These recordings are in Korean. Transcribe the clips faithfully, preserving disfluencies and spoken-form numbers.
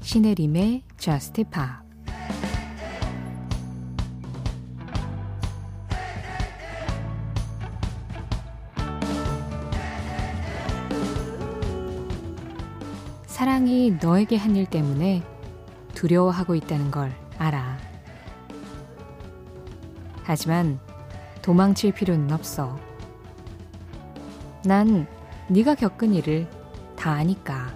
신혜림의 Just Pop. 사랑이 너에게 한 일 때문에 두려워하고 있다는 걸 알아. 하지만 도망칠 필요는 없어. 난 네가 겪은 일을 다 아니까.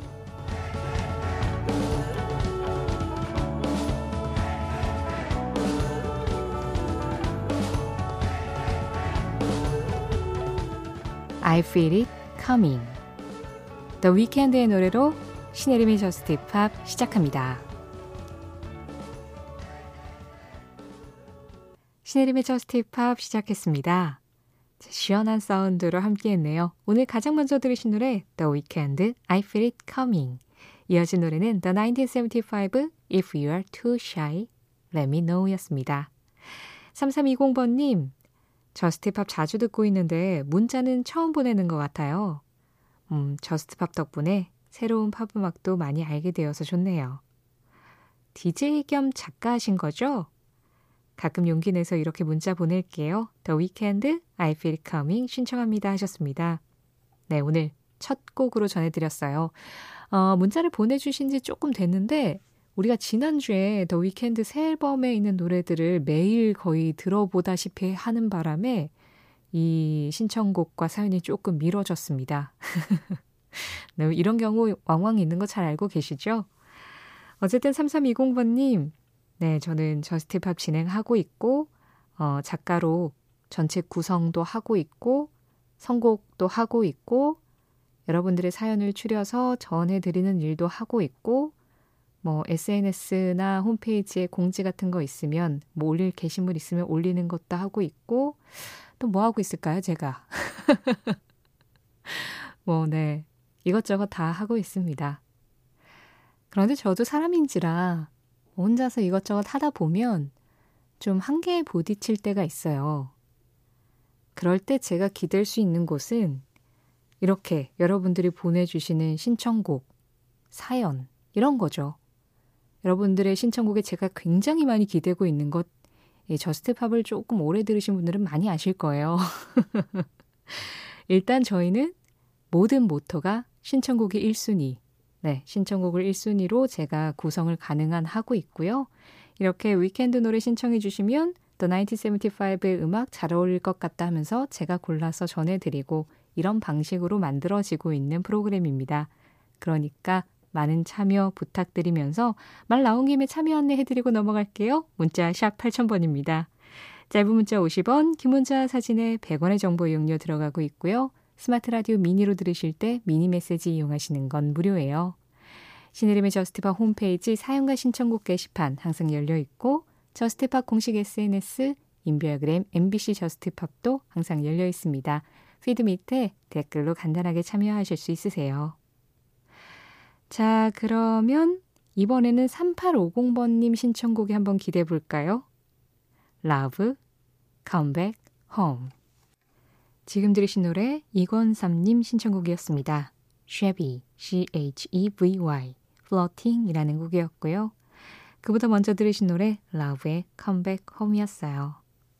I feel it coming. The Weeknd의 노래로 신혜림의 저스트 팝 시작합니다. 신혜림의 저스트 팝 시작했습니다. 시원한 사운드로 함께했네요. 오늘 가장 먼저 들으신 노래 The Weeknd, I Feel It Coming. 이어진 노래는 The 천구백칠십오, If You Are Too Shy, Let Me Know 였습니다. 삼삼이공 번님, 저스트팝 자주 듣고 있는데 문자는 처음 보내는 것 같아요. 음, 저스트팝 덕분에 새로운 팝음악도 많이 알게 되어서 좋네요. 디제이 겸 작가하신 거죠? 가끔 용기 내서 이렇게 문자 보낼게요. The Weeknd, I Feel It Coming 신청합니다 하셨습니다. 네, 오늘 첫 곡으로 전해드렸어요. 어, 문자를 보내주신 지 조금 됐는데 우리가 지난주에 The Weeknd 새 앨범에 있는 노래들을 매일 거의 들어보다시피 하는 바람에 이 신청곡과 사연이 조금 미뤄졌습니다. 네, 이런 경우 왕왕 있는 거 잘 알고 계시죠? 어쨌든 삼삼이공 번님, 네, 저는 저스트팝 진행하고 있고 어, 작가로 전체 구성도 하고 있고 선곡도 하고 있고 여러분들의 사연을 추려서 전해드리는 일도 하고 있고 뭐 에스엔에스나 홈페이지에 공지 같은 거 있으면 뭐 올릴 게시물 있으면 올리는 것도 하고 있고 또 뭐 하고 있을까요, 제가? 뭐, 네. 이것저것 다 하고 있습니다. 그런데 저도 사람인지라 혼자서 이것저것 하다 보면 좀 한계에 부딪힐 때가 있어요. 그럴 때 제가 기댈 수 있는 곳은 이렇게 여러분들이 보내주시는 신청곡, 사연, 이런 거죠. 여러분들의 신청곡에 제가 굉장히 많이 기대고 있는 것, 이 저스트팝을 조금 오래 들으신 분들은 많이 아실 거예요. 일단 저희는 모든 모토가 신청곡이 일 순위, 네, 신청곡을 일 순위로 제가 구성을 가능한 하고 있고요. 이렇게 위켄드 노래 신청해 주시면 The 천구백칠십오의 음악 잘 어울릴 것 같다 하면서 제가 골라서 전해드리고 이런 방식으로 만들어지고 있는 프로그램입니다. 그러니까 많은 참여 부탁드리면서 말 나온 김에 참여 안내해드리고 넘어갈게요. 문자 샵 팔천 번입니다. 짧은 문자 오십 원, 긴 문자 사진에 백 원의 정보 이용료 들어가고 있고요. 스마트 라디오 미니로 들으실 때 미니 메시지 이용하시는 건 무료예요. 신혜림의 저스트팝 홈페이지 사연과 신청곡 게시판 항상 열려 있고 저스트팝 공식 에스엔에스, 인별그램 엠비씨 저스트팝도 항상 열려 있습니다. 피드 밑에 댓글로 간단하게 참여하실 수 있으세요. 자, 그러면 이번에는 삼팔오공 번님 신청곡에 한번 기대해 볼까요? Love, Come Back Home. 지금 들으신 노래 이권삼님 신청곡이었습니다. Chevy, C H E V Y, Floating이라는 곡이었고요. 그보다 먼저 들으신 노래 Love의 Come Back Home이었어요.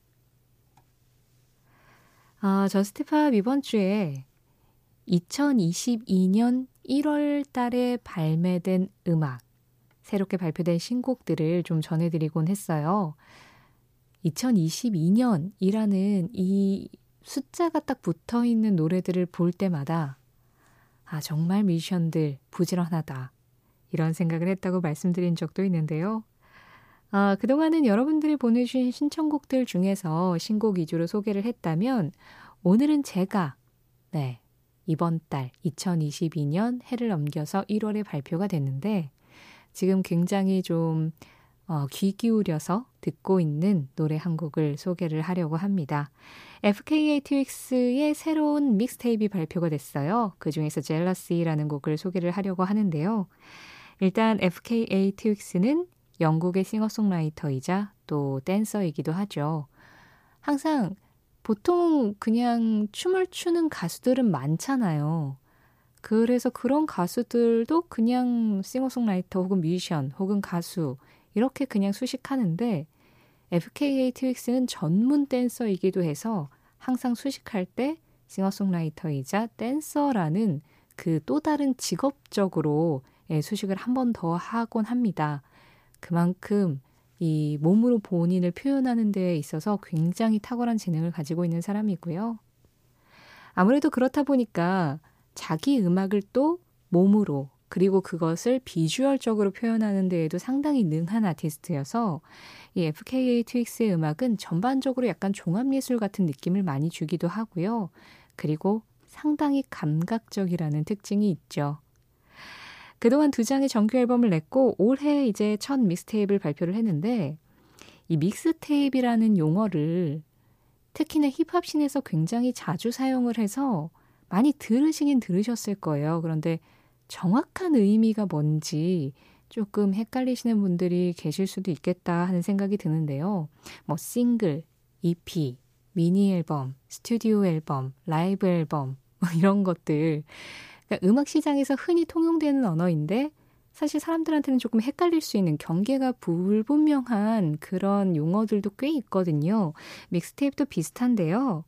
아, 저스트팝 이번 주에 이천이십이 년 일월 달에 발매된 음악, 새롭게 발표된 신곡들을 좀 전해드리곤 했어요. 이천이십이 년이라는 이 숫자가 딱 붙어있는 노래들을 볼 때마다 아, 정말 뮤지션들 부지런하다 이런 생각을 했다고 말씀드린 적도 있는데요. 아, 그동안은 여러분들이 보내주신 신청곡들 중에서 신곡 위주로 소개를 했다면 오늘은 제가 네, 이번 달 이천이십이 년 해를 넘겨서 일월에 발표가 됐는데 지금 굉장히 좀 어, 귀 기울여서 듣고 있는 노래 한 곡을 소개를 하려고 합니다. 에프케이에이 트윅스의 새로운 믹스테이프가 발표가 됐어요. 그중에서 Jealousy라는 곡을 소개를 하려고 하는데요. 일단 에프케이에이 트윅스는 영국의 싱어송라이터이자 또 댄서이기도 하죠. 항상 보통 그냥 춤을 추는 가수들은 많잖아요. 그래서 그런 가수들도 그냥 싱어송라이터 혹은 뮤지션 혹은 가수 이렇게 그냥 수식하는데 에프케이에이 트윅스는 전문 댄서이기도 해서 항상 수식할 때 싱어송라이터이자 댄서라는 그 또 다른 직업적으로 수식을 한 번 더 하곤 합니다. 그만큼 이 몸으로 본인을 표현하는 데에 있어서 굉장히 탁월한 재능을 가지고 있는 사람이고요. 아무래도 그렇다 보니까 자기 음악을 또 몸으로 그리고 그것을 비주얼적으로 표현하는 데에도 상당히 능한 아티스트여서 이 에프케이에이 트윅스의 음악은 전반적으로 약간 종합예술 같은 느낌을 많이 주기도 하고요. 그리고 상당히 감각적이라는 특징이 있죠. 그동안 두 장의 정규 앨범을 냈고 올해 이제 첫 믹스테이프를 발표를 했는데 이 믹스테이프라는 용어를 특히나 힙합씬에서 굉장히 자주 사용을 해서 많이 들으시긴 들으셨을 거예요. 그런데 정확한 의미가 뭔지 조금 헷갈리시는 분들이 계실 수도 있겠다 하는 생각이 드는데요. 뭐 싱글, 이피, 미니 앨범, 스튜디오 앨범, 라이브 앨범 뭐 이런 것들 그러니까 음악 시장에서 흔히 통용되는 언어인데 사실 사람들한테는 조금 헷갈릴 수 있는 경계가 불분명한 그런 용어들도 꽤 있거든요. 믹스테이프도 비슷한데요.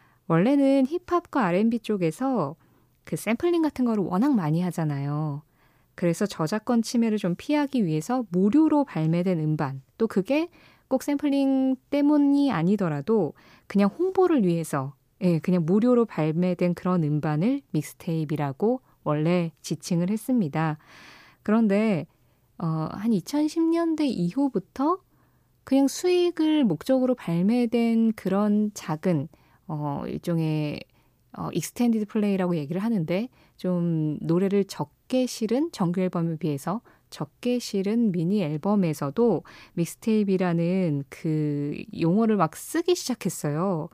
원래는 힙합과 알앤비 쪽에서 그 샘플링 같은 거를 워낙 많이 하잖아요. 그래서 저작권 침해를 좀 피하기 위해서 무료로 발매된 음반, 또 그게 꼭 샘플링 때문이 아니더라도 그냥 홍보를 위해서 예, 그냥 무료로 발매된 그런 음반을 믹스테이프라고 원래 지칭을 했습니다. 그런데 어, 한 이천십 년대 이후부터 그냥 수익을 목적으로 발매된 그런 작은 어, 일종의 어, 익스텐디드 플레이라고 얘기를 하는데 좀 노래를 적게 실은 정규 앨범에 비해서 적게 실은 미니 앨범에서도 믹스테이프라는 그 용어를 막 쓰기 시작했어요.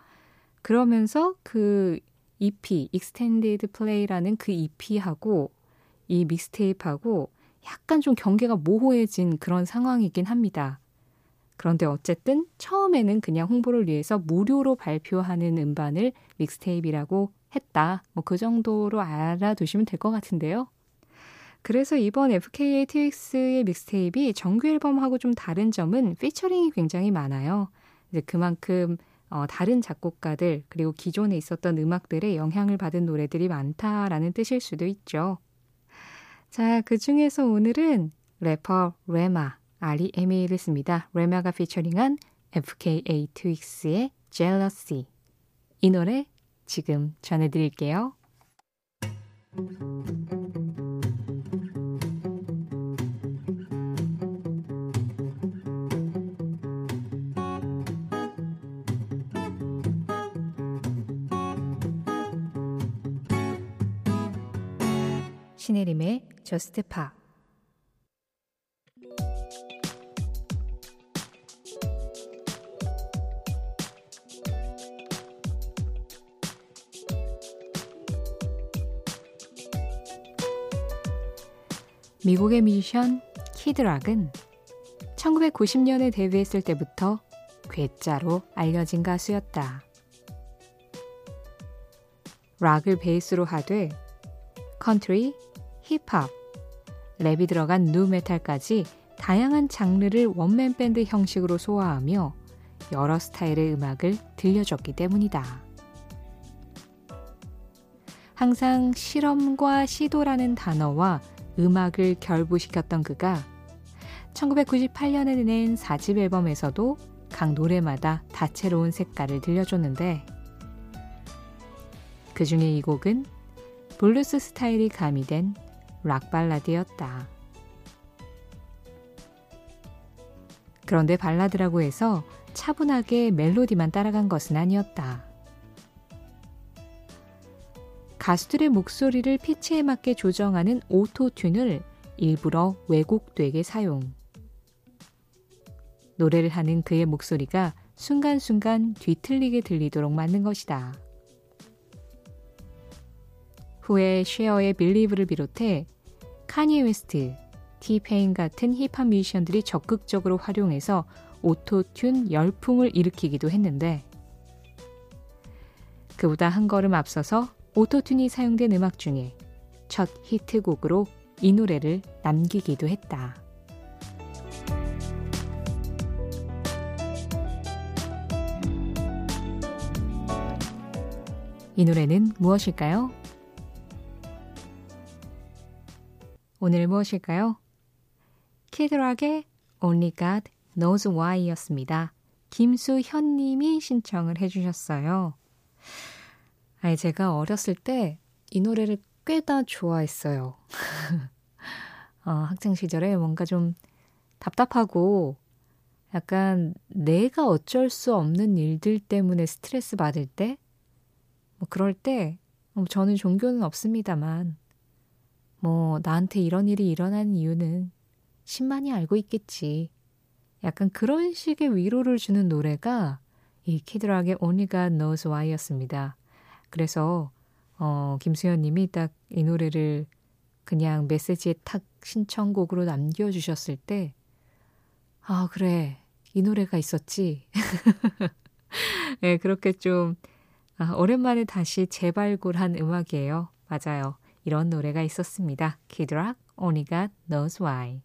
그러면서 그 이피, 익스텐디드 플레이라는 그 이피하고 이 믹스테이프하고 약간 좀 경계가 모호해진 그런 상황이긴 합니다. 그런데 어쨌든 처음에는 그냥 홍보를 위해서 무료로 발표하는 음반을 믹스테이프라고 했다. 뭐 그 정도로 알아두시면 될 것 같은데요. 그래서 이번 에프케이에이 트윅스의 믹스테이프이 정규 앨범하고 좀 다른 점은 피처링이 굉장히 많아요. 이제 그만큼 어, 다른 작곡가들 그리고 기존에 있었던 음악들의 영향을 받은 노래들이 많다라는 뜻일 수도 있죠. 자, 그 중에서 오늘은 래퍼 레마, 알이엠이를 씁니다. 레마가 피처링한 에프케이에이 트윅스의 Jealousy. 이 노래 지금 전해드릴게요. 신혜림의 Just Pop. 미국의 뮤지션 키드락은 천구백구십 년에 데뷔했을 때부터 괴짜로 알려진 가수였다. 락을 베이스로 하되 컨트리, 힙합, 랩이 들어간 누메탈까지 다양한 장르를 원맨 밴드 형식으로 소화하며 여러 스타일의 음악을 들려줬기 때문이다. 항상 실험과 시도라는 단어와 음악을 결부시켰던 그가 천구백구십팔 년에 낸 사 집 앨범에서도 각 노래마다 다채로운 색깔을 들려줬는데 그 중에 이 곡은 블루스 스타일이 가미된 락 발라드였다. 그런데 발라드라고 해서 차분하게 멜로디만 따라간 것은 아니었다. 가수들의 목소리를 피치에 맞게 조정하는 오토튠을 일부러 왜곡되게 사용. 노래를 하는 그의 목소리가 순간순간 뒤틀리게 들리도록 만든 것이다. 후에 쉐어의 빌리브를 비롯해 카니에 웨스트, 티페인 같은 힙합 뮤지션들이 적극적으로 활용해서 오토튠 열풍을 일으키기도 했는데 그보다 한 걸음 앞서서 오토튠이 사용된 음악 중에 첫 히트곡으로 이 노래를 남기기도 했다. 이 노래는 무엇일까요? 오늘 무엇일까요? 키드락의 Only God Knows Why 였습니다. 김수현 님이 신청을 해주셨어요. 아니, 제가 어렸을 때 이 노래를 꽤나 좋아했어요. 어, 학창시절에 뭔가 좀 답답하고 약간 내가 어쩔 수 없는 일들 때문에 스트레스 받을 때, 뭐 그럴 때, 뭐 저는 종교는 없습니다만, 뭐 나한테 이런 일이 일어난 이유는 신만이 알고 있겠지. 약간 그런 식의 위로를 주는 노래가 이 키드락의 Only God Knows Why 였습니다. 그래서 어, 김수현 님이 딱 이 노래를 그냥 메시지에 탁 신청곡으로 남겨주셨을 때, 아, 그래, 이 노래가 있었지. 네, 그렇게 좀 아, 오랜만에 다시 재발굴한 음악이에요. 맞아요. 이런 노래가 있었습니다. 키드락, Only God Knows Why.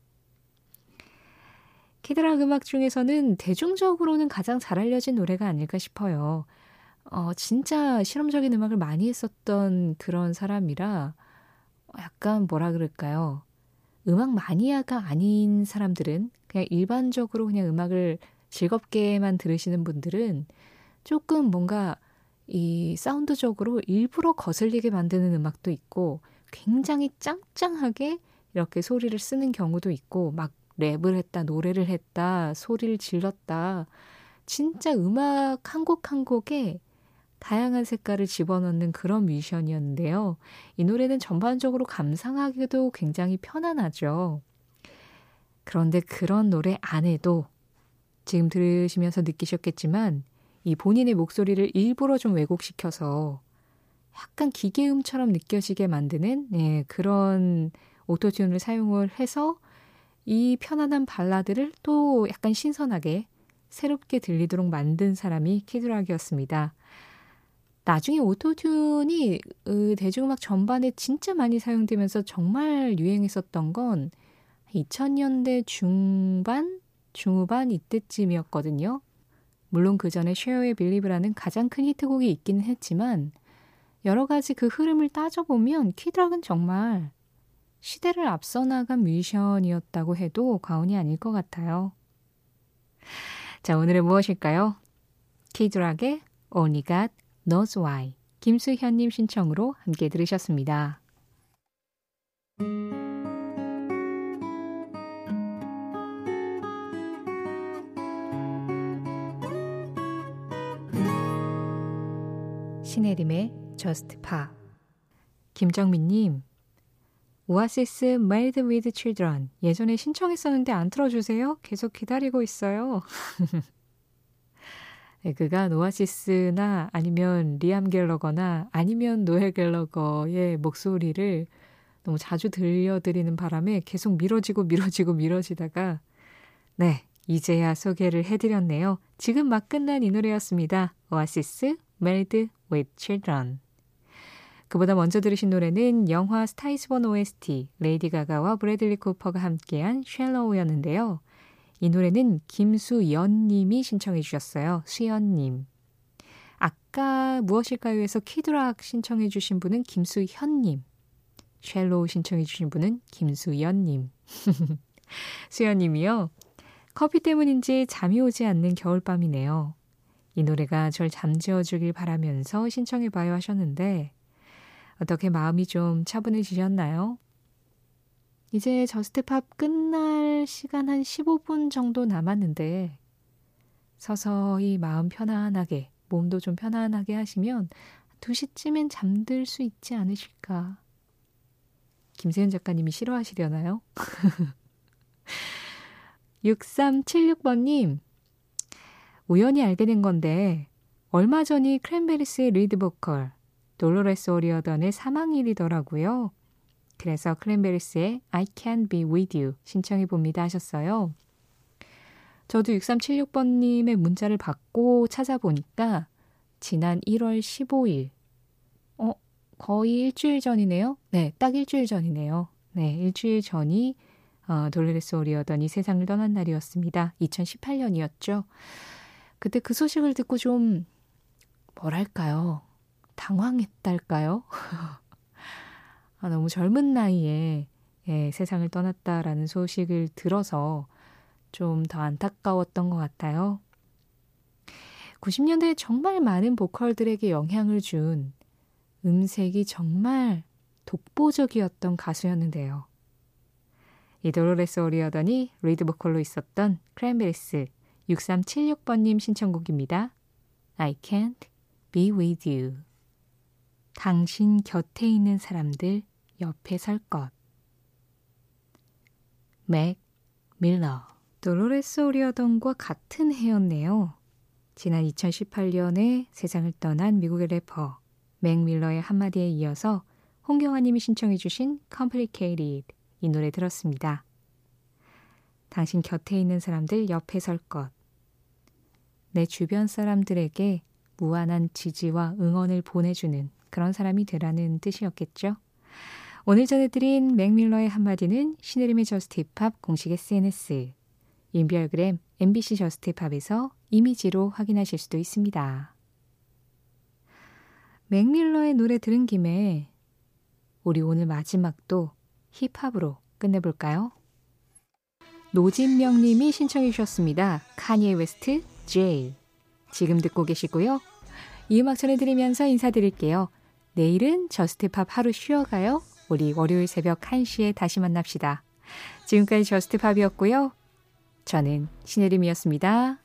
키드락 음악 중에서는 대중적으로는 가장 잘 알려진 노래가 아닐까 싶어요. 어, 진짜 실험적인 음악을 많이 했었던 그런 사람이라 약간 뭐라 그럴까요? 음악 마니아가 아닌 사람들은 그냥 일반적으로 그냥 음악을 즐겁게만 들으시는 분들은 조금 뭔가 이 사운드적으로 일부러 거슬리게 만드는 음악도 있고 굉장히 짱짱하게 이렇게 소리를 쓰는 경우도 있고 막 랩을 했다, 노래를 했다, 소리를 질렀다. 진짜 음악 한 곡 한 곡에 다양한 색깔을 집어넣는 그런 뮤지션이었는데요. 이 노래는 전반적으로 감상하기도 굉장히 편안하죠. 그런데 그런 노래 안에도 지금 들으시면서 느끼셨겠지만 이 본인의 목소리를 일부러 좀 왜곡시켜서 약간 기계음처럼 느껴지게 만드는 예, 그런 오토튠을 사용을 해서 이 편안한 발라드를 또 약간 신선하게 새롭게 들리도록 만든 사람이 키드락이었습니다. 나중에 오토튠이 그 대중음악 전반에 진짜 많이 사용되면서 정말 유행했었던 건 이천 년대 중반, 중후반 이때쯤이었거든요. 물론 그 전에 쉐어의 빌리브라는 가장 큰 히트곡이 있기는 했지만 여러 가지 그 흐름을 따져보면 키드락은 정말 시대를 앞서 나간 뮤지션이었다고 해도 과언이 아닐 것 같아요. 자, 오늘은 무엇일까요? 키드락의 Only God Knows Why. 김수현님 신청으로 함께 들으셨습니다. 신혜림의 Just Pop. 김정민님, 오아시스 Married with Children. 예전에 신청했었는데 안 틀어주세요? 계속 기다리고 있어요. 네, 그가 오아시스나 아니면 리암 갤러거나 아니면 노엘 갤러거의 목소리를 너무 자주 들려드리는 바람에 계속 미뤄지고 미뤄지고 미뤄지다가 네, 이제야 소개를 해드렸네요. 지금 막 끝난 이 노래였습니다. 오아시스 Married with Children. 그보다 먼저 들으신 노래는 영화 스타이즈본 오에스티 레이디 가가와 브래들리 쿠퍼가 함께한 쉘로우였는데요. 이 노래는 김수연 님이 신청해 주셨어요. 수연님. 아까 무엇일까요에서 키드락 신청해 주신 분은 김수현 님. 쉘로우 신청해 주신 분은 김수연 님. 수연 님이요. 커피 때문인지 잠이 오지 않는 겨울밤이네요. 이 노래가 절 잠재워 주길 바라면서 신청해 봐요 하셨는데 어떻게 마음이 좀 차분해지셨나요? 이제 저스트팝 끝날 시간 한 십오 분 정도 남았는데 서서히 마음 편안하게, 몸도 좀 편안하게 하시면 두 시쯤엔 잠들 수 있지 않으실까. 김세윤 작가님이 싫어하시려나요? 육삼칠육 번님, 우연히 알게 된 건데 얼마 전이 크랜베리스의 리드 보컬 돌로레스 오리어던의 사망일이더라고요. 그래서 크랜베리스의 I Can't Be With You 신청해봅니다 하셨어요. 저도 육삼칠육 번님의 문자를 받고 찾아보니까 지난 일월 십오일 어, 거의 일주일 전이네요. 네, 딱 일주일 전이네요. 네, 일주일 전이 어, 돌로레스 오리어던이 세상을 떠난 날이었습니다. 이천십팔 년이었죠. 그때 그 소식을 듣고 좀 뭐랄까요? 당황했달까요? 아, 너무 젊은 나이에 예, 세상을 떠났다라는 소식을 들어서 좀 더 안타까웠던 것 같아요. 구십 년대에 정말 많은 보컬들에게 영향을 준 음색이 정말 독보적이었던 가수였는데요. 이 돌로레스 오리어던이 리드 보컬로 있었던 크랜베리스 육삼칠육 번님 신청곡입니다. I can't be with you. 당신 곁에 있는 사람들 옆에 설 것. 맥 밀러. 돌로레스 오리어던과 같은 해였네요. 지난 이천십팔 년에 세상을 떠난 미국의 래퍼 맥 밀러의 한마디에 이어서 홍경아 님이 신청해 주신 Complicated 이 노래 들었습니다. 당신 곁에 있는 사람들 옆에 설 것. 내 주변 사람들에게 무한한 지지와 응원을 보내주는 그런 사람이 되라는 뜻이었겠죠. 오늘 전해드린 맥 밀러의 한마디는 신혜림의 저스트 힙합 공식 에스엔에스, 인별그램 엠비씨 저스트 힙합에서 이미지로 확인하실 수도 있습니다. 맥 밀러의 노래 들은 김에 우리 오늘 마지막도 힙합으로 끝내볼까요? 노진명 님이 신청해 주셨습니다. 카니에 웨스트, J. 지금 듣고 계시고요. 이 음악 전해드리면서 인사드릴게요. 내일은 저스트팝 하루 쉬어가요. 우리 월요일 새벽 한 시에 다시 만납시다. 지금까지 저스트팝이었고요. 저는 신혜림이었습니다.